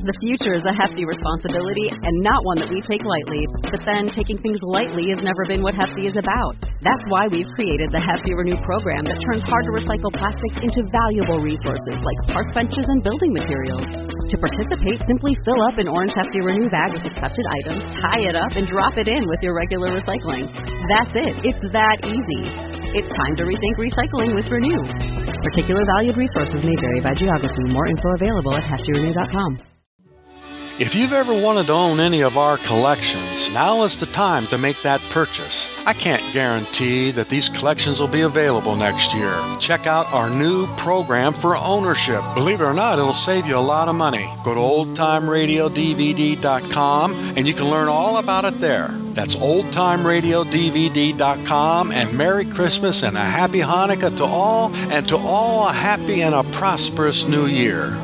The future is a hefty responsibility and not one that we take lightly. But then, taking things lightly has never been what Hefty is about. That's why we've created the Hefty Renew program that turns hard-to-recycle plastics into valuable resources like park benches and building materials. To participate, simply fill up an orange Hefty Renew bag with accepted items, tie it up, and drop it in with your regular recycling. That's it. It's that easy. It's time to rethink recycling with Renew. Particular valued resources may vary by geography. More info available at heftyrenew.com. If you've ever wanted to own any of our collections, now is the time to make that purchase. I can't guarantee that these collections will be available next year. Check out our new program for ownership. Believe it or not, it'll save you a lot of money. Go to oldtimeradiodvd.com and you can learn all about it there. That's oldtimeradiodvd.com, and Merry Christmas and a Happy Hanukkah to all, and to all a happy and a prosperous New Year.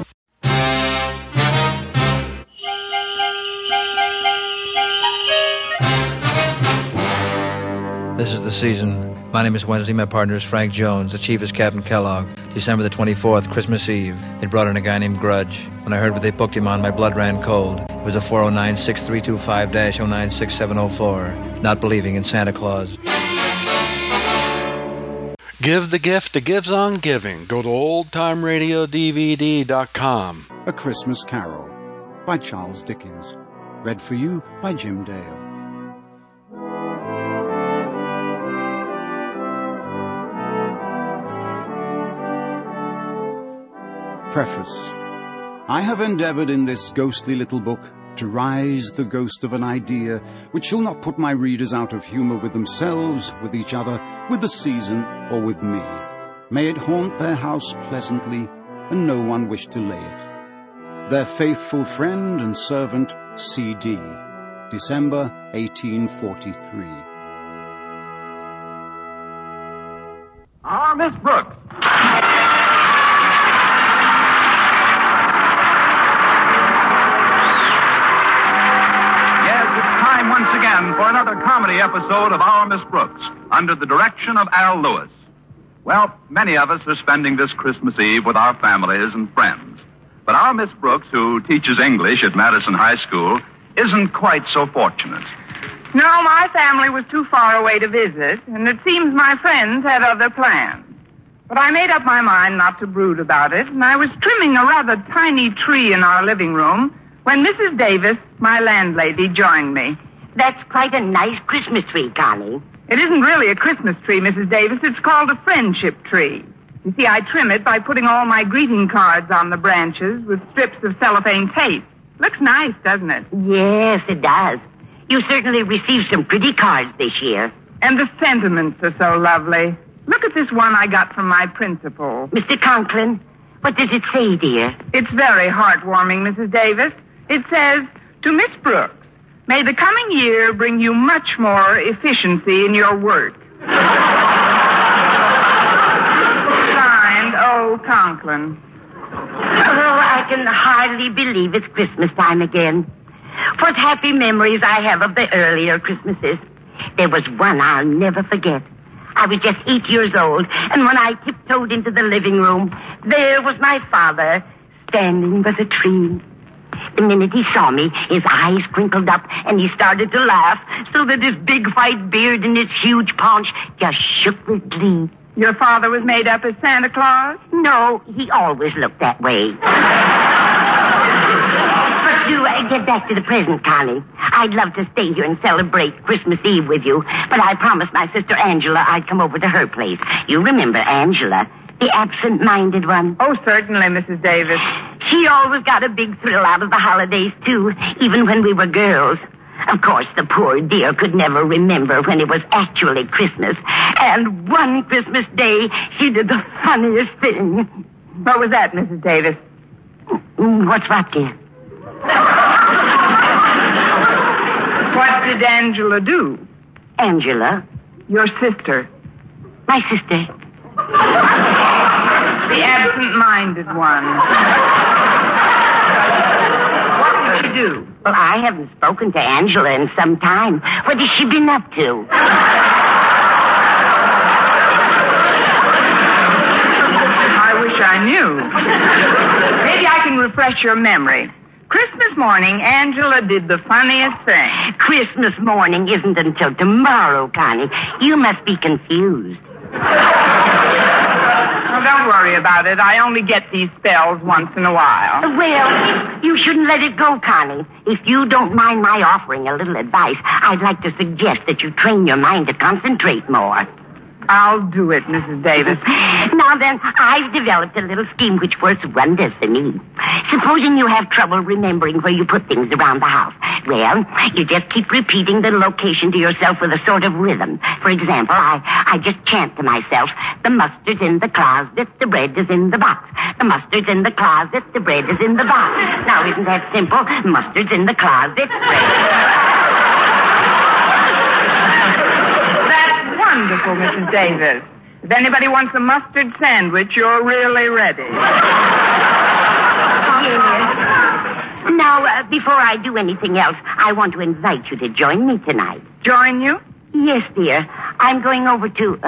This is the season. My name is Wednesday. My partner is Frank Jones. The chief is Captain Kellogg. December the 24th, Christmas Eve. They brought in a guy named Grudge. When I heard what they booked him on, my blood ran cold. It was a 409-6325-096704. Not believing in Santa Claus. Give the gift that gives on giving. Go to oldtimeradiodvd.com. A Christmas Carol by Charles Dickens. Read for you by Jim Dale. Preface. I have endeavoured in this ghostly little book to rise the ghost of an idea which shall not put my readers out of humour with themselves, with each other, with the season, or with me. May it haunt their house pleasantly, and no one wish to lay it. Their faithful friend and servant, C.D. December 1843. Our Miss Brooks. Once again for another comedy episode of Our Miss Brooks, under the direction of Al Lewis. Well, many of us are spending this Christmas Eve with our families and friends. But our Miss Brooks, who teaches English at Madison High School, isn't quite so fortunate. No, my family was too far away to visit, and it seems my friends had other plans. But I made up my mind not to brood about it, and I was trimming a rather tiny tree in our living room when Mrs. Davis, my landlady, joined me. That's quite a nice Christmas tree, Connie. It isn't really a Christmas tree, Mrs. Davis. It's called a friendship tree. You see, I trim it by putting all my greeting cards on the branches with strips of cellophane tape. Looks nice, doesn't it? Yes, it does. You certainly received some pretty cards this year. And the sentiments are so lovely. Look at this one I got from my principal. Mr. Conklin, what does it say, dear? It's very heartwarming, Mrs. Davis. It says, to Miss Brooks, may the coming year bring you much more efficiency in your work. Signed, O. Conklin. Oh, I can hardly believe it's Christmas time again. What happy memories I have of the earlier Christmases. There was one I'll never forget. I was just 8 years old, and when I tiptoed into the living room, there was my father standing by the tree. The minute he saw me, his eyes crinkled up, and he started to laugh, so that his big white beard and his huge paunch just shook with glee. Your father was made up as Santa Claus? No, he always looked that way. But to get back to the present, Connie, I'd love to stay here and celebrate Christmas Eve with you, but I promised my sister Angela I'd come over to her place. You remember Angela, the absent-minded one? Oh, certainly, Mrs. Davis. She always got a big thrill out of the holidays, too, even when we were girls. Of course, the poor dear could never remember when it was actually Christmas. And one Christmas day, she did the funniest thing. What was that, Mrs. Davis? What's what, dear? What did Angela do? Angela? Your sister. My sister. The absent-minded one. What did she do? Well, I haven't spoken to Angela in some time. What has she been up to? I wish I knew. Maybe I can refresh your memory. Christmas morning, Angela did the funniest thing. Christmas morning isn't until tomorrow, Connie. You must be confused. Oh, don't worry about it. I only get these spells once in a while. Well, you shouldn't let it go, Connie. If you don't mind my offering a little advice, I'd like to suggest that you train your mind to concentrate more. I'll do it, Mrs. Davis. Now then, I've developed a little scheme which works wonders for me. Supposing you have trouble remembering where you put things around the house. Well, you just keep repeating the location to yourself with a sort of rhythm. For example, I just chant to myself, the mustard's in the closet, the bread is in the box. The mustard's in the closet, the bread is in the box. Now, isn't that simple? Mustard's in the closet, bread. Wonderful, Mrs. Davis. If anybody wants a mustard sandwich, you're really ready. Yes. Now, before I do anything else, I want to invite you to join me tonight. Join you? Yes, dear. I'm going over to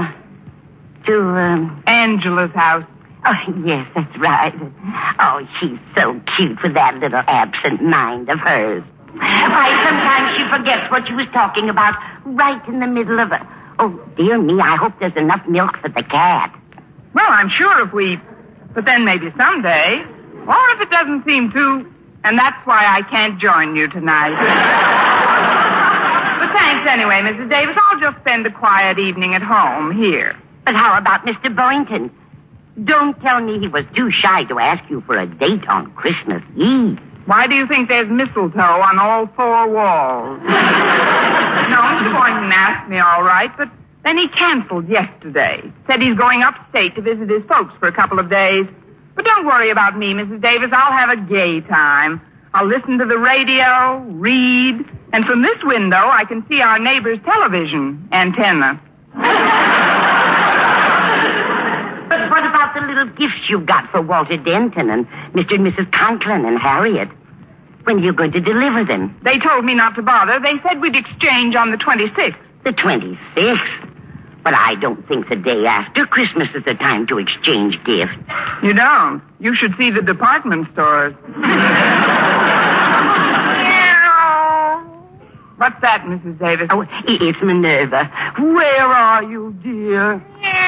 Angela's house. Oh, yes, that's right. Oh, she's so cute with that little absent mind of hers. Why, sometimes she forgets what she was talking about right in the middle of it. Oh, dear me, I hope there's enough milk for the cat. Well, I'm sure if we... But then maybe someday. Or if it doesn't seem to. And that's why I can't join you tonight. But thanks anyway, Mrs. Davis. I'll just spend a quiet evening at home here. But how about Mr. Boynton? Don't tell me he was too shy to ask you for a date on Christmas Eve. Why do you think there's mistletoe on all four walls? No, Mr. Boynton asked me all right, but then he canceled yesterday. Said he's going upstate to visit his folks for a couple of days. But don't worry about me, Mrs. Davis. I'll have a gay time. I'll listen to the radio, read, and from this window I can see our neighbor's television antenna. But what about the little gifts you got for Walter Denton and Mr. and Mrs. Conklin and Harriet? When are you going to deliver them? They told me not to bother. They said we'd exchange on the 26th. The 26th? But I don't think the day after Christmas is the time to exchange gifts. You don't? You should see the department stores. What's that, Mrs. Davis? Oh, it's Minerva. Where are you, dear?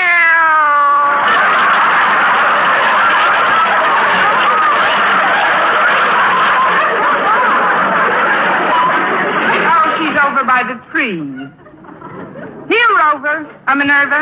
Over by the trees. Here, Rover. Minerva.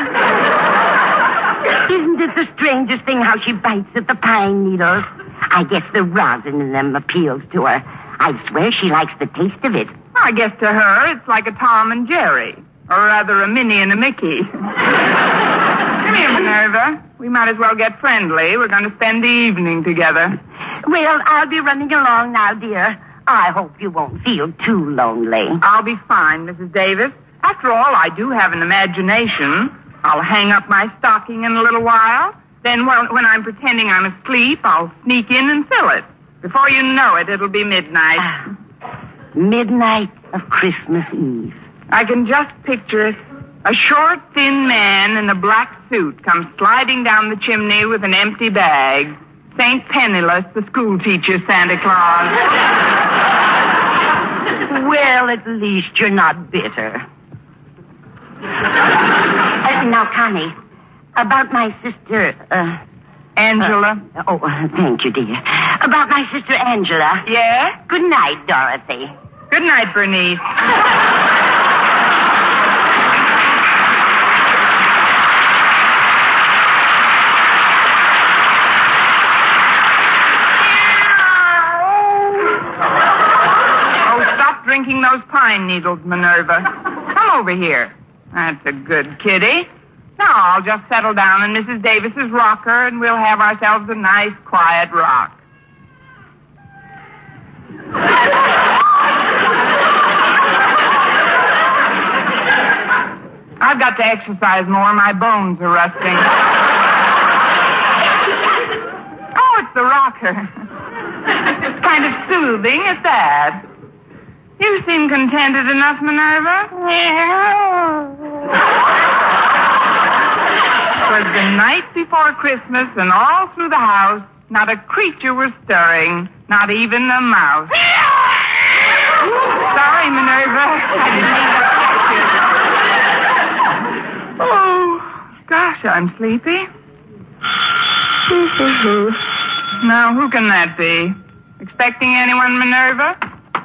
Isn't it the strangest thing how she bites at the pine needles? I guess the rosin in them appeals to her. I swear she likes the taste of it. I guess to her it's like a Tom and Jerry. Or rather, a Minnie and a Mickey. Come here, Minerva. We might as well get friendly. We're going to spend the evening together. Well, I'll be running along now, dear. I hope you won't feel too lonely. I'll be fine, Mrs. Davis. After all, I do have an imagination. I'll hang up my stocking in a little while. Then when I'm pretending I'm asleep, I'll sneak in and fill it. Before you know it, it'll be midnight. Midnight of Christmas Eve. I can just picture it. A short, thin man in a black suit comes sliding down the chimney with an empty bag. St. Penniless, the schoolteacher Santa Claus. Well, at least you're not bitter. Now, Connie, about my sister, Angela. Thank you, dear. About my sister Angela. Yeah? Good night, Dorothy. Good night, Bernice. Drinking those pine needles, Minerva. Come over here. That's a good kitty. Now I'll just settle down in Mrs. Davis's rocker and we'll have ourselves a nice, quiet rock. I've got to exercise more. My bones are rusting. Oh, it's the rocker. It's kind of soothing at that. You seem contented enough, Minerva. It was the night before Christmas, and all through the house, Not a creature was stirring, not even a mouse. Sorry, Minerva. I didn't mean to catch you. Oh, gosh, I'm sleepy. Now, who can that be? Expecting anyone, Minerva?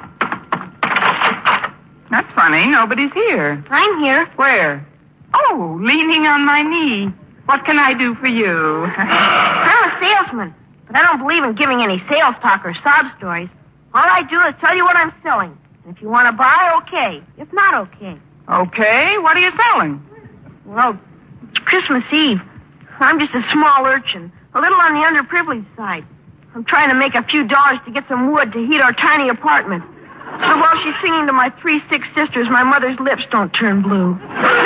That's funny. Nobody's here. I'm here. Where? Oh, leaning on my knee. What can I do for you? I'm a salesman, but I don't believe in giving any sales talk or sob stories. All I do is tell you what I'm selling. And if you want to buy, okay. If not, okay. Okay, what are you selling? Well, it's Christmas Eve. I'm just a small urchin, a little on the underprivileged side. I'm trying to make a few dollars to get some wood to heat our tiny apartment. So while she's singing to my 3 sick sisters, my mother's lips don't turn blue.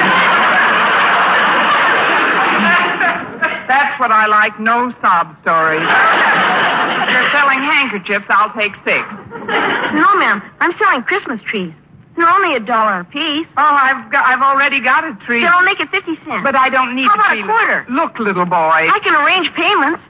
That's what I like, no sob stories. If you're selling handkerchiefs, I'll take 6. No, ma'am. I'm selling Christmas trees. They're only $1 a piece. Oh, I've already got a tree. I'll make it 50 cents. But I don't need How about tree. a quarter? Look, little boy. I can arrange payments.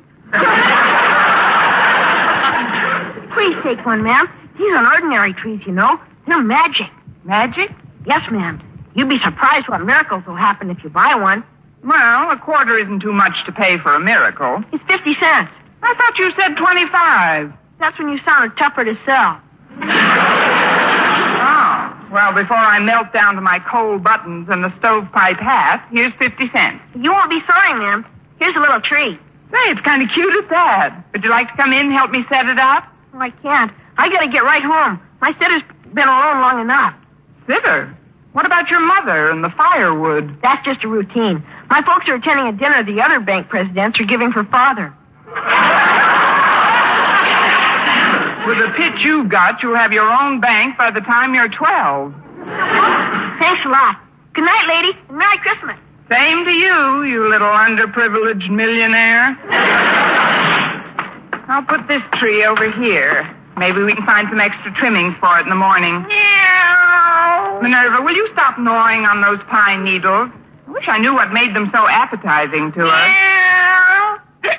Please take one, ma'am. These aren't ordinary trees, you know. They're magic. Magic? Yes, ma'am. You'd be surprised what miracles will happen if you buy one. Well, a quarter isn't too much to pay for a miracle. It's 50 cents. I thought you said 25. That's when you sounded tougher to sell. Oh, well, before I melt down to my cold buttons and the stovepipe hat, here's 50 cents. You won't be sorry, ma'am. Here's a little tree. Say, it's kind of cute at that. Would you like to come in and help me set it up? Oh, I can't. I gotta get right home. My sitter's been alone long enough. Sitter? What about your mother and the firewood? That's just a routine. My folks are attending a dinner the other bank presidents are giving for Father. With the pitch you've got, you'll have your own bank by the time you're 12. Thanks a lot. Good night, lady, and Merry Christmas. Same to you, you little underprivileged millionaire. I'll put this tree over here. Maybe we can find some extra trimmings for it in the morning. Meow. Minerva, will you stop gnawing on those pine needles? I wish I knew what made them so appetizing to us. Meow.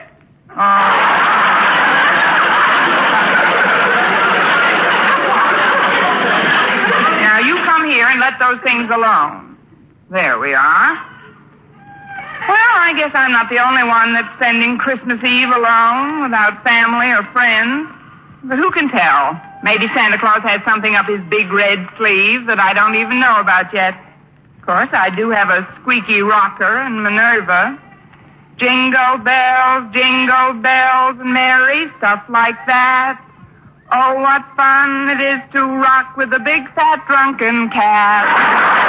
Now, you come here and let those things alone. There we are. Well, I guess I'm not the only one that's spending Christmas Eve alone without family or friends. But who can tell? Maybe Santa Claus has something up his big red sleeve that I don't even know about yet. Of course, I do have a squeaky rocker and Minerva. Jingle bells, and merry, stuff like that. Oh, what fun it is to rock with a big fat drunken cat.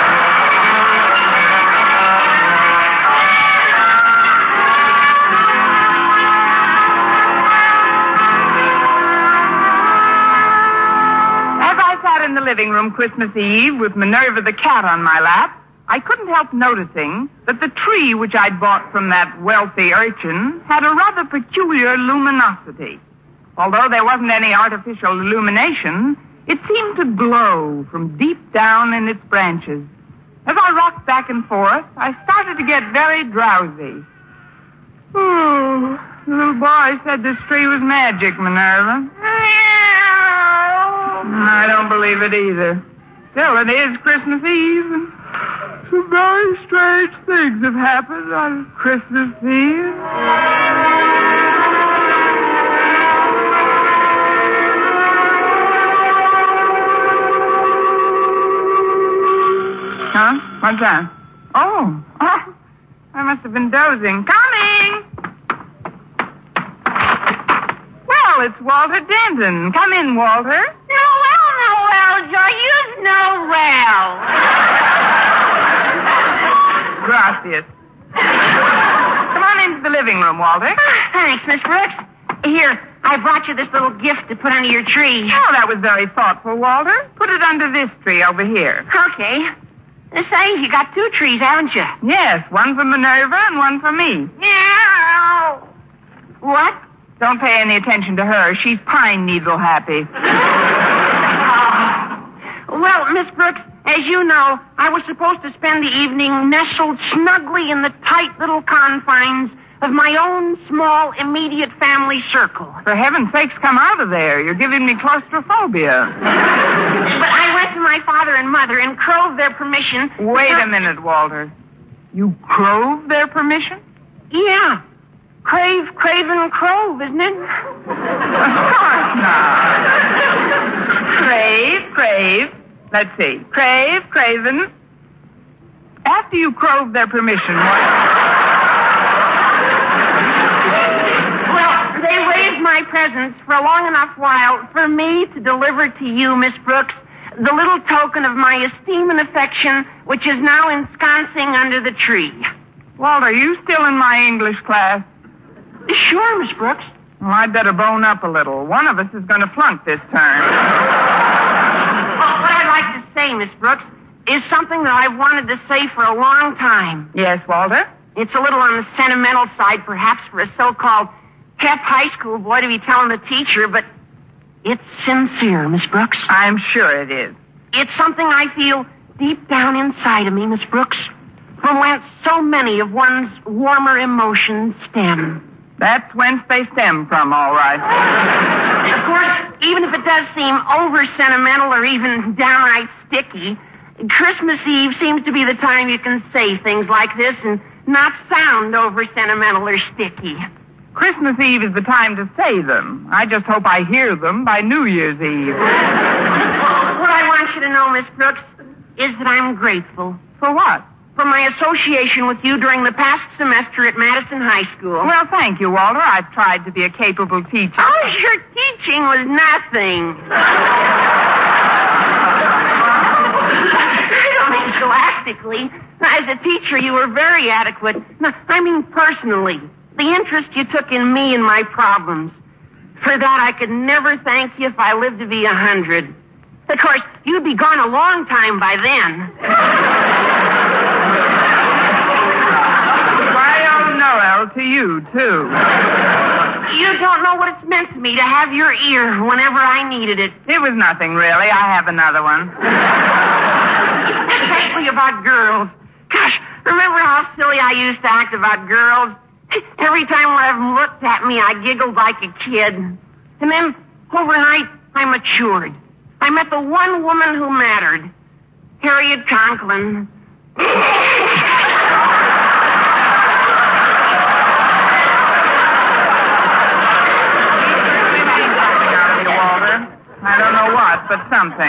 In the living room Christmas Eve with Minerva the cat on my lap, I couldn't help noticing that the tree which I'd bought from that wealthy urchin had a rather peculiar luminosity. Although there wasn't any artificial illumination, it seemed to glow from deep down in its branches. As I rocked back and forth, I started to get very drowsy. Oh, the little boy said this tree was magic, Minerva. I don't believe it either. Still, it is Christmas Eve. Some very strange things have happened on Christmas Eve. Huh? What's that? Oh, I must have been dozing. Coming! Well, it's Walter Denton. Come in, Walter. Noel, you've Noel. Gracias. Come on into the living room, Walter. Thanks, Miss Brooks. Here, I brought you this little gift to put under your tree. Oh, that was very thoughtful, Walter. Put it under this tree over here. Okay. Say, you got 2 trees, haven't you? Yes, one for Minerva and one for me. Meow. What? Don't pay any attention to her. She's pine needle happy. Well, Miss Brooks, as you know, I was supposed to spend the evening nestled snugly in the tight little confines of my own small, immediate family circle. For heaven's sakes, come out of there. You're giving me claustrophobia. But I went to my father and mother and crowed their permission. Wait a minute, Walter. You crowed their permission? Yeah. Crave, craven, crove, isn't it? Of course not. Crave. Let's see. Crave, craven. After you crowed their permission, Well, they raised my presents for a long enough while for me to deliver to you, Miss Brooks, the little token of my esteem and affection, which is now ensconcing under the tree. Walter, are you still in my English class? Sure, Miss Brooks. Well, I'd better bone up a little. One of us is going to flunk this term. Well, what I'd like to say, Miss Brooks, is something that I've wanted to say for a long time. Yes, Walter? It's a little on the sentimental side, perhaps, for a so-called hep high school boy to be telling the teacher, but it's sincere, Miss Brooks. I'm sure it is. It's something I feel deep down inside of me, Miss Brooks, from whence so many of one's warmer emotions stem. That's whence they stem from, all right. Of course, even if it does seem over-sentimental or even downright sticky, Christmas Eve seems to be the time you can say things like this and not sound over-sentimental or sticky. Christmas Eve is the time to say them. I just hope I hear them by New Year's Eve. What I want you to know, Miss Brooks, is that I'm grateful. For what? For my association with you during the past semester at Madison High School. Well, thank you, Walter. I've tried to be a capable teacher. Oh, your teaching was nothing. I don't mean scholastically. As a teacher, you were very adequate. No, I mean personally. The interest you took in me and my problems. For that, I could never thank you if I lived to be 100. Of course, you'd be gone a long time by then. Noel to you, too. You don't know what it's meant to me to have your ear whenever I needed it. It was nothing, really. I have another one. Especially about girls. Gosh, remember how silly I used to act about girls? Every time one of them looked at me, I giggled like a kid. And then, overnight, I matured. I met the one woman who mattered. Harriet Conklin. I don't know what, but something.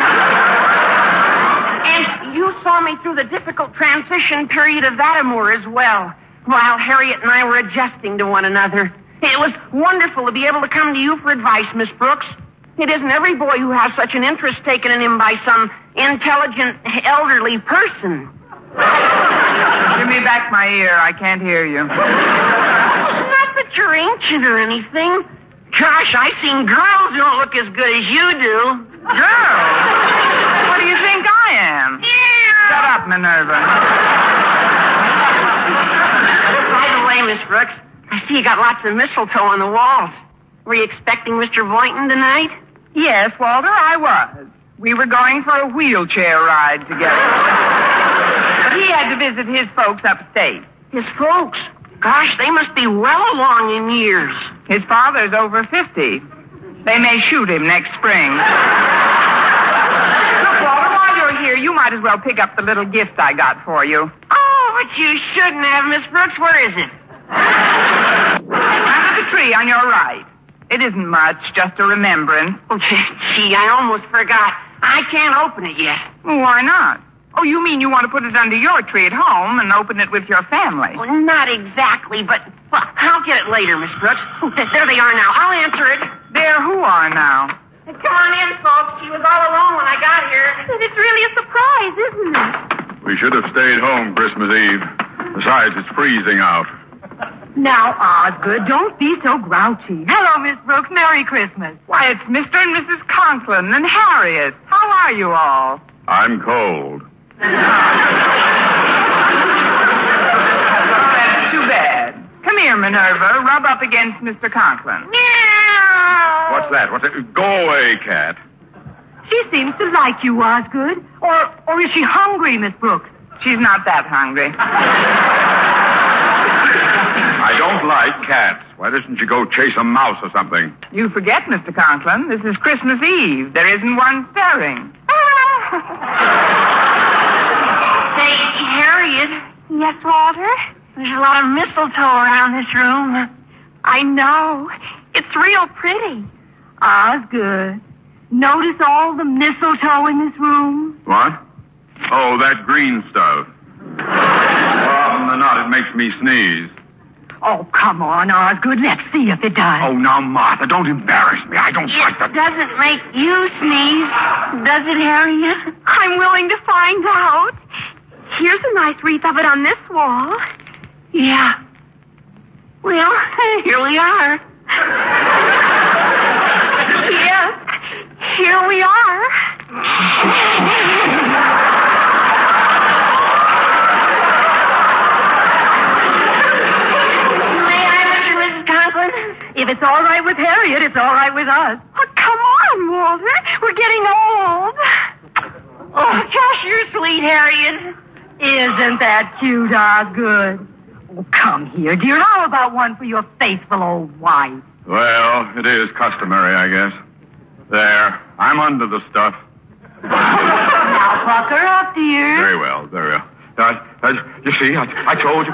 And you saw me through the difficult transition period of that amour as well, while Harriet and I were adjusting to one another. It was wonderful to be able to come to you for advice, Miss Brooks. It isn't every boy who has such an interest taken in him by some intelligent, elderly person. Give me back my ear. I can't hear you. Not that you're ancient or anything. Gosh, I've seen girls who don't look as good as you do. Girls? What do you think I am? Yeah. Shut up, Minerva. By the way, Miss Brooks, I see you got lots of mistletoe on the walls. Were you expecting Mr. Boynton tonight? Yes, Walter, I was. We were going for a wheelchair ride together. But he had to visit his folks upstate. His folks? Gosh, they must be well along in years. His father's over 50. They may shoot him next spring. Look, Walter, while you're here, you might as well pick up the little gift I got for you. Oh, but you shouldn't have, Miss Brooks. Where is it? Under the tree on your right. It isn't much, just a remembrance. Oh, gee, I almost forgot. I can't open it yet. Why not? Oh, you mean you want to put it under your tree at home and open it with your family? Well, not exactly, but well, I'll get it later, Miss Brooks. There they are now. I'll answer it. There who are now? Come on in, folks. She was all alone when I got here. It's really a surprise, isn't it? We should have stayed home Christmas Eve. Besides, it's freezing out. Now, Osgood, don't be so grouchy. Hello, Miss Brooks. Merry Christmas. Why, it's Mr. and Mrs. Conklin and Harriet. How are you all? I'm cold. That's too bad. Come here, Minerva. Rub up against Mr. Conklin. Meow. What's that? Go away, cat. She seems to like you, Osgood. Or is she hungry, Miss Brooks? She's not that hungry. I don't like cats. Why doesn't you go chase a mouse or something? You forget, Mr. Conklin. This is Christmas Eve. There isn't one stirring. Say, Harriet. Yes, Walter? There's a lot of mistletoe around this room. I know. It's real pretty. Osgood, notice all the mistletoe in this room? What? Oh, that green stuff. More often than not, it makes me sneeze. Oh, come on, Osgood. Let's see if it does. Oh, now, Martha, don't embarrass me. I don't like that. It doesn't make you sneeze, does it, Harriet? I'm willing to find out. Here's a nice wreath of it on this wall. Yeah. Well, here we are. Yes, here we are. If it's all right with Harriet, it's all right with us. Oh, come on, Walter. We're getting old. Oh, gosh, you're sweet, Harriet. Isn't that cute, Osgood? Oh, come here, dear. How about one for your faithful old wife? Well, it is customary, I guess. There. I'm under the stuff. Now, pucker up, dear. Very well, very well. You see, I told you.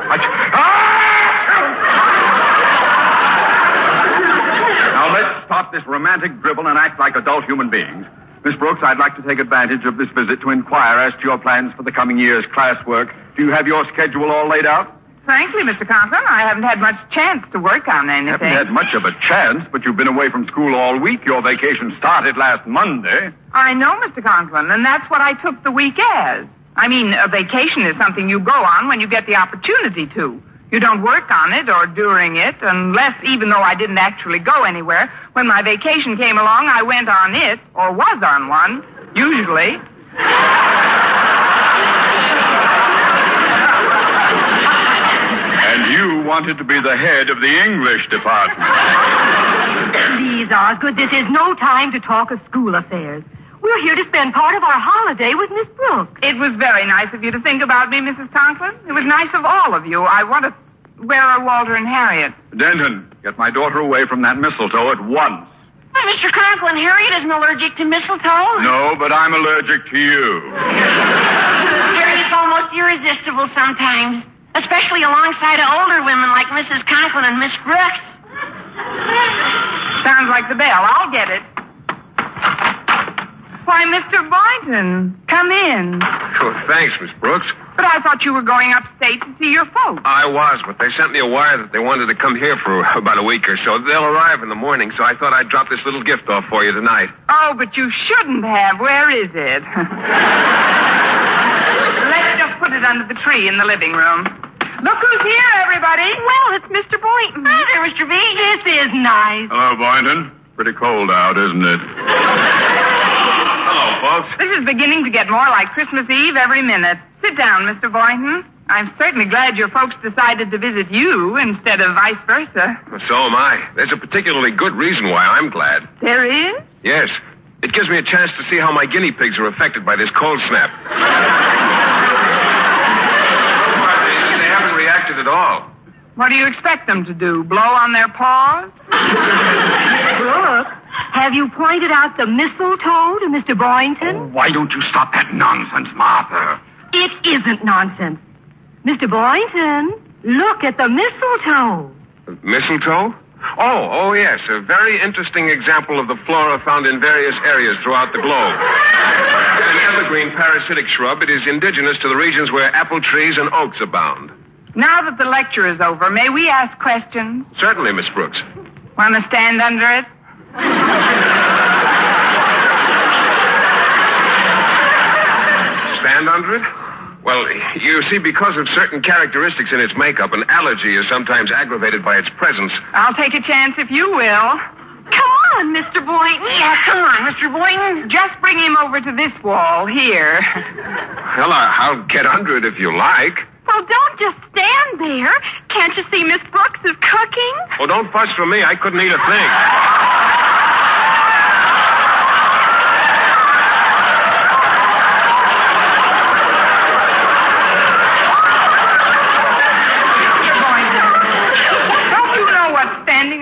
Now, let's stop this romantic dribble and act like adult human beings. Miss Brooks, I'd like to take advantage of this visit to inquire as to your plans for the coming year's classwork. Do you have your schedule all laid out? Frankly, Mr. Conklin, I haven't had much chance to work on anything. You haven't had much of a chance, but you've been away from school all week. Your vacation started last Monday. I know, Mr. Conklin, and that's what I took the week as. I mean, a vacation is something you go on when you get the opportunity to. You don't work on it or during it, unless, even though I didn't actually go anywhere, when my vacation came along, I went on it, or was on one, usually. And you wanted to be the head of the English department. Please, Osgood, this is no time to talk of school affairs. We're here to spend part of our holiday with Miss Brooks. It was very nice of you to think about me, Mrs. Conklin. It was nice of all of you. I want to... Where are Walter and Harriet? Denton, get my daughter away from that mistletoe at once. Mr. Conklin, Harriet isn't allergic to mistletoe. No, but I'm allergic to you. Harriet's almost irresistible sometimes, especially alongside of older women like Mrs. Conklin and Miss Brooks. Sounds like the bell. I'll get it. Why, Mr. Boynton, come in. Oh, thanks, Miss Brooks. But I thought you were going upstate to see your folks. I was, but they sent me a wire that they wanted to come here for about a week or so. They'll arrive in the morning, so I thought I'd drop this little gift off for you tonight. Oh, but you shouldn't have. Where is it? Let's just put it under the tree in the living room. Look who's here, everybody. Well, it's Mr. Boynton. Hi there, Mr. B. This is nice. Hello, Boynton. Pretty cold out, isn't it? Hello, folks. This is beginning to get more like Christmas Eve every minute. Sit down, Mr. Boynton. I'm certainly glad your folks decided to visit you instead of vice versa. Well, so am I. There's a particularly good reason why I'm glad. There is? Yes. It gives me a chance to see how my guinea pigs are affected by this cold snap. They haven't reacted at all. What do you expect them to do? Blow on their paws? Brooke, have you pointed out the mistletoe to Mr. Boynton? Oh, why don't you stop that nonsense, Martha? It isn't nonsense. Mr. Boynton, look at the mistletoe. Mistletoe? Oh, yes. A very interesting example of the flora found in various areas throughout the globe. An evergreen parasitic shrub, it is indigenous to the regions where apple trees and oaks abound. Now that the lecture is over, may we ask questions? Certainly, Miss Brooks. Want to stand under it? Stand under it? Well, you see, because of certain characteristics in its makeup, an allergy is sometimes aggravated by its presence. I'll take a chance if you will. Come on, Mr. Boynton. Yeah, come on, Mr. Boynton. Just bring him over to this wall here. Well, I'll get under it if you like. Well, don't just stand there. Can't you see Miss Brooks is cooking? Oh, don't fuss for me. I couldn't eat a thing.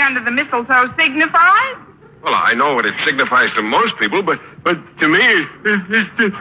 under the mistletoe signifies? Well, I know what it signifies to most people, but to me, it's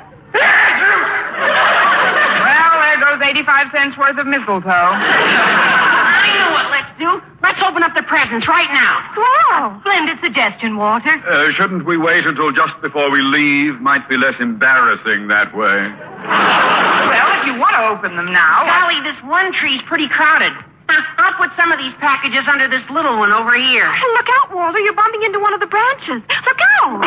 Well, there goes 85 cents worth of mistletoe. I know what let's do. Let's open up the presents right now. Wow. Splendid suggestion, Walter. Shouldn't we wait until just before we leave? Might be less embarrassing that way. Well, if you want to open them now. Golly, this one tree's pretty crowded. I'll put some of these packages under this little one over here. Oh, look out, Walter. You're bumping into one of the branches. Look out.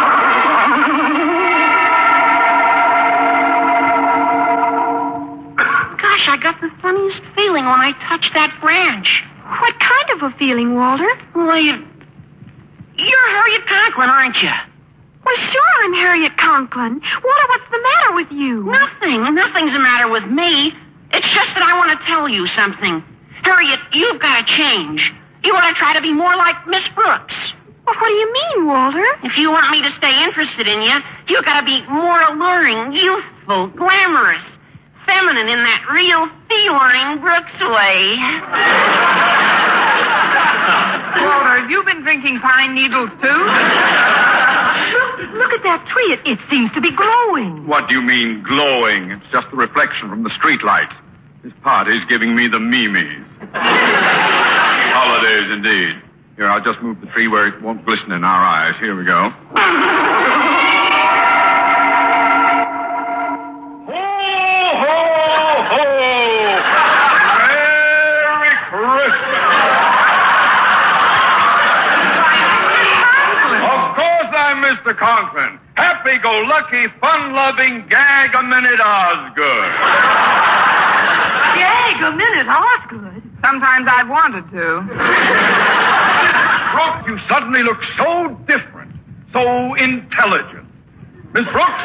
Gosh, I got the funniest feeling when I touched that branch. What kind of a feeling, Walter? Well, you're Harriet Conklin, aren't you? Well, sure, I'm Harriet Conklin. Walter, what's the matter with you? Nothing's the matter with me. It's just that I want to tell you something. Harriet, you've got to change. You ought to try to be more like Miss Brooks. Well, what do you mean, Walter? If you want me to stay interested in you, you've got to be more alluring, youthful, glamorous, feminine in that real feline Brooks way. Walter, have you been drinking pine needles, too? Look at that tree. It seems to be glowing. What do you mean, glowing? It's just the reflection from the street lights. This party's giving me the memes. Holidays, indeed. Here, I'll just move the tree where it won't glisten in our eyes. Here we go. Ho, ho, ho! Merry Christmas! Of course I'm Mr. Conklin. Happy-go-lucky, fun-loving, gag-a-minute Osgood. Gag-a-minute Osgood. Sometimes I've wanted to. Brooks, you suddenly look so different, so intelligent. Miss Brooks,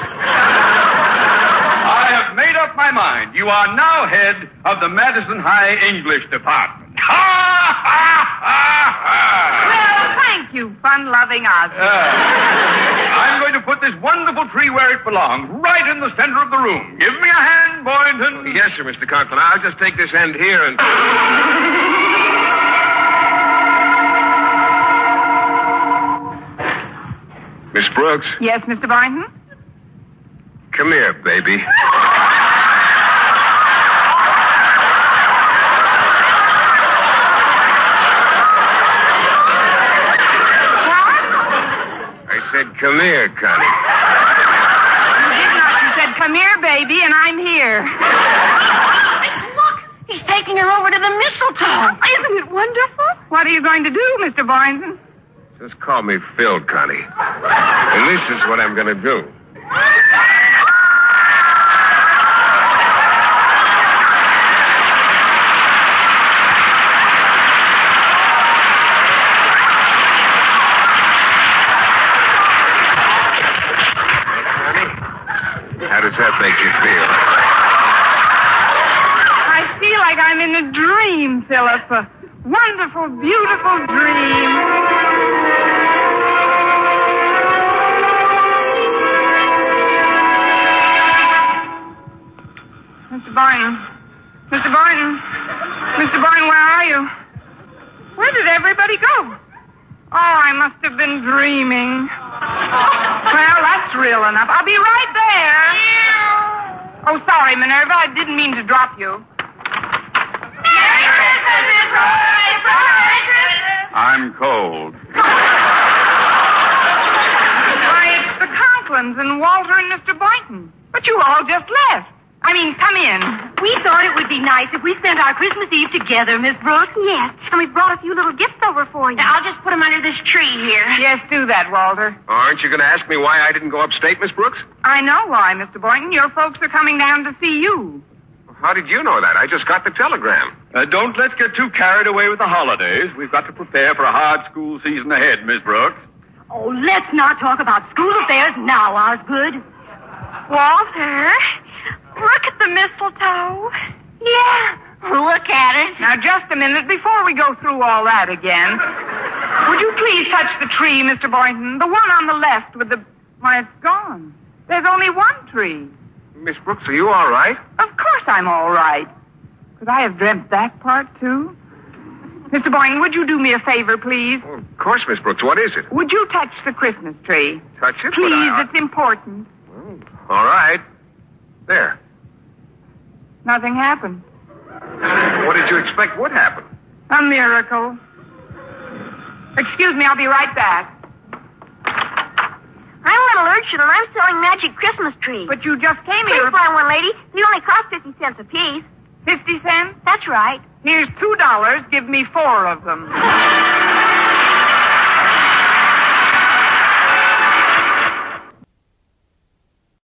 I have made up my mind. You are now head of the Madison High English Department. Ha, ha, ha, ha. Well, thank you, fun-loving Osgood. I'm going to put this wonderful tree where it belongs, right in the center of the room. Give me a hand, Boynton. Yes, sir, Mr. Conklin. I'll just take this end here and... Miss Brooks, Yes, Mr. Boynton? come here, baby. I said, come here, Connie. You did not. You said, come here, baby, and I'm here. Look, he's taking her over to the mistletoe. Isn't it wonderful? What are you going to do, Mr. Boynton? Just call me Phil, Connie. And this is what I'm going to do. How does that make you feel? I feel like I'm in a dream, Philip. A wonderful, beautiful dream. Mr. Boynton. Mr. Boynton. Mr. Boynton, where are you? Where did everybody go? Oh, I must have been dreaming. Well, that's real enough. I'll be right there. Oh, sorry, Minerva. I didn't mean to drop you. I'm cold. Why, it's the Conklins and Walter and Mr. Boynton. But you all just left. I mean, come in. We thought it would be nice if we spent our Christmas Eve together, Miss Brooks. Yes, and we brought a few little gifts over for you. Now, I'll just put them under this tree here. Yes, do that, Walter. Aren't you going to ask me why I didn't go upstate, Miss Brooks? I know why, Mr. Boynton. Your folks are coming down to see you. How did you know that? I just got the telegram. Don't let's get too carried away with the holidays. We've got to prepare for a hard school season ahead, Miss Brooks. Oh, let's not talk about school affairs now, Osgood. Walter, look at the mistletoe. Yeah, look at it. Now, just a minute before we go through all that again. Would you please touch the tree, Mr. Boynton? The one on the left with the... Why, it's gone. There's only one tree. Miss Brooks, are you all right? Of course I'm all right. Could I have dreamt that part, too? Mr. Boynton, would you do me a favor, please? Oh, of course, Miss Brooks. What is it? Would you touch the Christmas tree? Touch it? Please, it's important. All right. There. Nothing happened. What did you expect would happen? A miracle. Excuse me, I'll be right back. I'm Little Urchin, and I'm selling magic Christmas trees. But you just came Please here. buy one, lady. They only cost 50 cents apiece. 50 cents? That's right. Here's $2. Give me 4 of them.